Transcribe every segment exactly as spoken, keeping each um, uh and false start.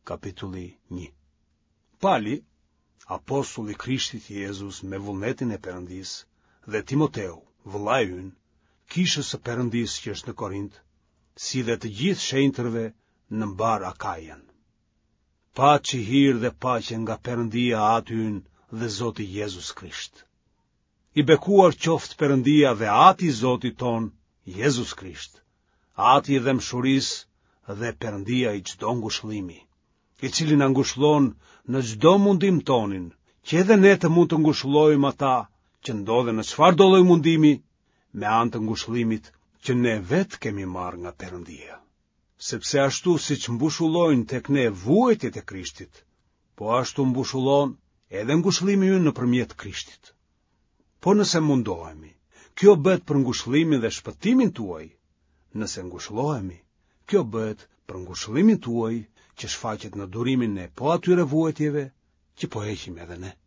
kapitulli një. Pali, apostulli Krishtit Jezus me vullnetin e Perëndis, dhe Timoteu, vëllai ynë, kishës së Perëndis që është në Korint, si dhe të gjithë shenjtërve në mbar Akajen. Paçi, hir dhe paqe nga Perëndia Ati ynë dhe Zoti Jezus Krisht. I bekuar qoftë Perëndia dhe Ati i Zotit ton, Jezus Krisht, Ati i dëmshurisë dhe Perëndia i çdo ngushëllimi, i cili na ngushëllon në çdo mundim tonin, që edhe ne të mund të ngushëllojmë ata që ndodhen në çfarëdo lloj mundimi, me anë të ngushëllimit që ne vetë kemi marrë nga Perëndia. Sepse ashtu siç mbushullojnë tek ne vuajtjet e Krishtit, po ashtu mbushullon edhe ngushëllimi ynë nëpërmjet Krishtit. Po nëse mundohemi, kjo bëhet për ngushëllimin dhe shpëtimin tuaj. Nëse ngushëllohemi, kjo bëhet për ngushëllimin tuaj që shfaqet në durimin e po atyre vuajtjeve që po heqim edhe ne.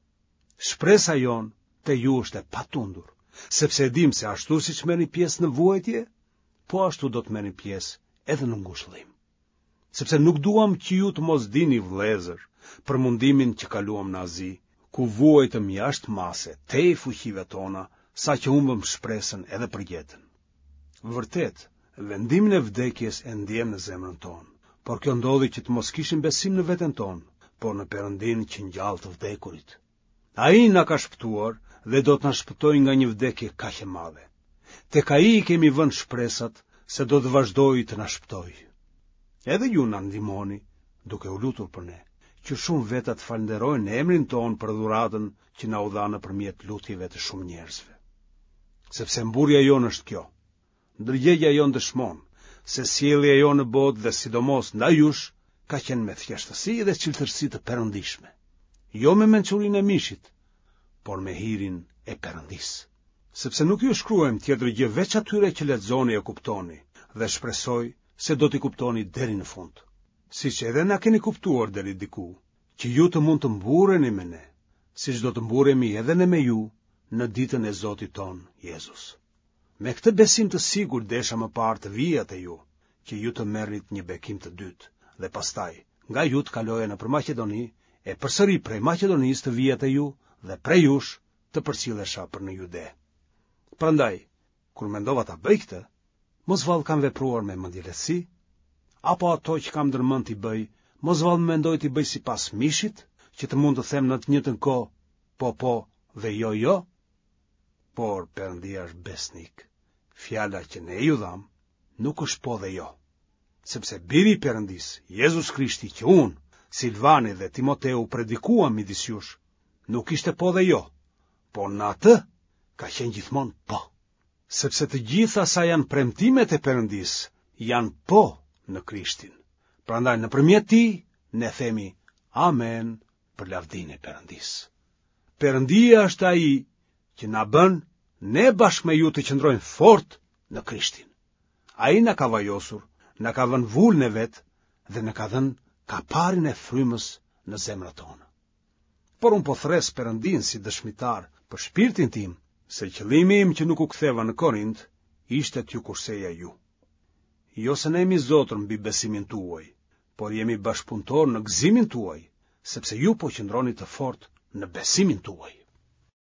Shpresa jon te ju është e patundur, sepse e dim se ashtu siç merrni pjesë në vuajtje, po ashtu do të merrni pjesë edhe në ngushëllim. Sepse nuk duam që ju të mos dini, vëllezër, për mundimin që kaluam në Azi, ku vuajtëm jashtë mase, tej fuqive tona, sa që humbëm shpresën edhe për jetën. Vërtet, vendimin e vdekjes e ndjem në zemrën tonë, por kjo ndodhi që të mos kishim besim në veten tonë, por në Perëndin që ngjall të vdekurit. Ai na ka shpëtuar dhe do të na shpëtojë nga një vdekje kaq e madhe. Tek ai kemi vënë shpresat se do të vazhdojë të na shpëtojë. Edhe ju na ndihmoni, duke u lutur për ne, që shumë veta të falenderojnë emrin ton për dhuratën që na u dha nëpërmjet lutjeve të shumë njerëzve. Sepse mburja jonë është kjo. Ndërgjegja jonë dëshmon se sjellja jonë në botë dhe sidomos ndaj jush ka qenë me thjeshtësi dhe cilëtërsi të perëndishme, jo me mençurinë e mishit, por me hirin e Perëndisë. Sepse nuk ju shkruajmë tjetër gjë veç atyre që lexoni e kuptoni, dhe shpresoj se do t'i kuptoni deri në fund. Siç edhe na keni kuptuar deri diku, që ju të mund të mburreni me ne, siç do të mburremi edhe ne me ju në ditën e Zotit ton, Jezus. Me këtë besim të sigurt desha më parë të vija te ju, që ju të merrit një bekim të dytë, dhe pastaj nga ju të kaloja në për Maqedoni, e përsëri prej Maqedonisë të vija te ju, dhe prej jush të përcjellesha për në Jude. Prandaj, kur mendova ta bëj këtë, mos vallë kam vepruar me mendjelesi, apo ato që kam ndërmend t'i bëj, mos vallë mendoj t'i bëj sipas mishit, që të mund të them në të njëjtën kohë po po dhe jo jo. Por Perëndia është besnik. Fjala që ne ju dham nuk është po dhe jo. Sepse biri i Perëndis, Jezus Krishti, që unë, Silvani dhe Timoteu predikuam midis jush, nuk ishte po dhe jo, por në atë ka qenë gjithmonë po. Sepse të gjitha sa janë premtimet e Perëndis, janë po në Krishtin. Prandaj nëpërmjet tij ne themi amen për lavdinë e Perëndis. Perëndia është ai që na bën ne bashkë me ju të qëndrojmë fort në Krishtin. Ai na ka vajosur, na ka vënë vulën e vet dhe na ka dhënë kaparin e frymës në zemrat tona. Por un po thres Perëndin si dëshmitar për shpirtin tim, se qëllimi im që nuk u ktheva në Korint ishte t'ju kurseja ju. Jo se ne jemi zotër mbi besimin tuaj, por jemi bashkëpunëtor në gëzimin tuaj, sepse ju po qëndroni të fort në besimin tuaj.